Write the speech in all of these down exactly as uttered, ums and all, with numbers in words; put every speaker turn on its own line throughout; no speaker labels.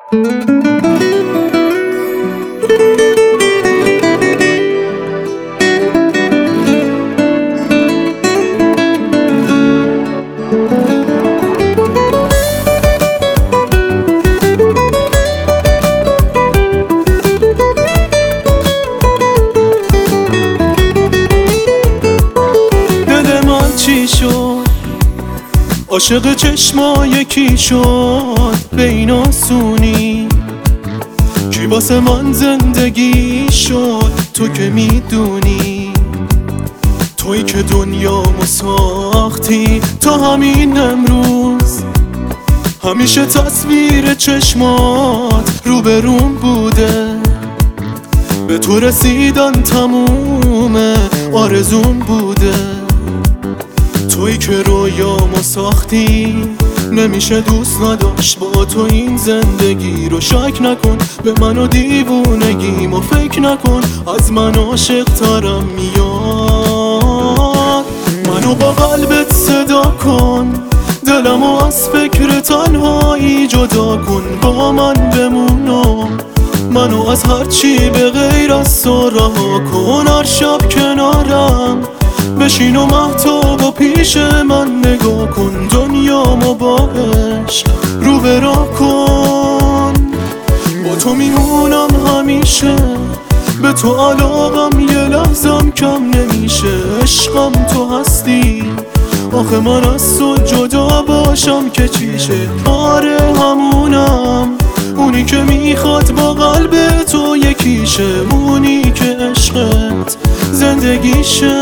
عاشق چشما یکی شد به این آسونی، کی واسه من زندگی شد تو که میدونی، تویی که دنیامو ساختی تا همین امروز. همیشه تصویر چشمات روبروم بوده، به تو رسیدن تموم آرزوم بوده. تویی که رویامو ساختی، نمیشه دوست نداشت با تو این زندگی رو. شک نکن به من و دیوونگیمو، فکر نکن از من عاشق ترم میاد. منو با قلبت صدا کن، دلمو از فکر تنهایی جدا کن. با من بمونو، منو از هرچی به غیر از تو رها کن. هر شب کنارم بشین و مهتاب و پیش من نگاه کن. دنیامو با عشق رو برا کن، با تو میمونم همیشه. به تو علاقم یه لحظم کم نمیشه. عشقم تو هستی، آخه من از تو جدا باشم که چیشه. آره همونم، اونی که میخواد با قلب تو یکیشه. اونی که عشقت زندگیشه.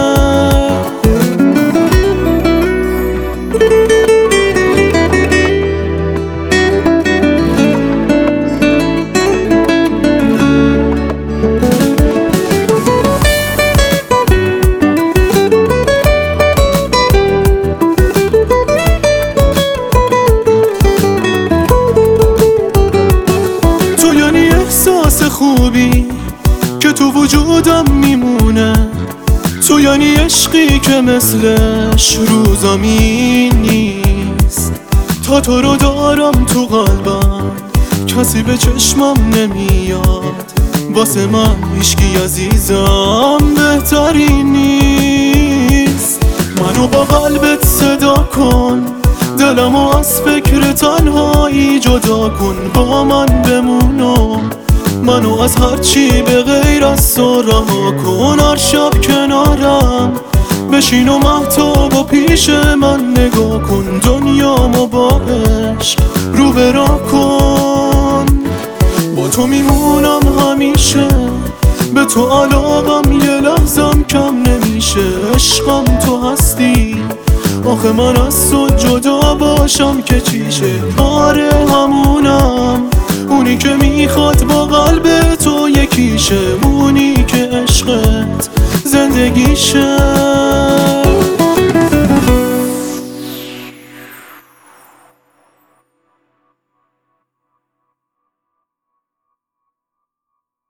تو یعنی احساس خوبی که تو وجودم میمونه. تو یعنی عشقی که مثلش رو زمین نیست. تا تو رو دارم تو قلبم، کسی به چشمم نمیاد. واسه من هیچکی عزیزم بهتری نیست. منو با قلبت صدا کن، دلمو از فکر تنهایی جدا کن. با من بمونو، منو از هرچی به غیر از تو رها کن. هر شب کنارم بشین و مهتاب و پیش من نگاه کن. دنیامو با عشق رو برا کن، با تو میمونم همیشه. به تو علاقم یه لحظم کم نمیشه. عشقم تو هستی، آخه من از تو جدا باشم که چیشه. آره همونم، اونی که میخواد با قلب تو یکیشه. اونی که عشقت زندگیشه.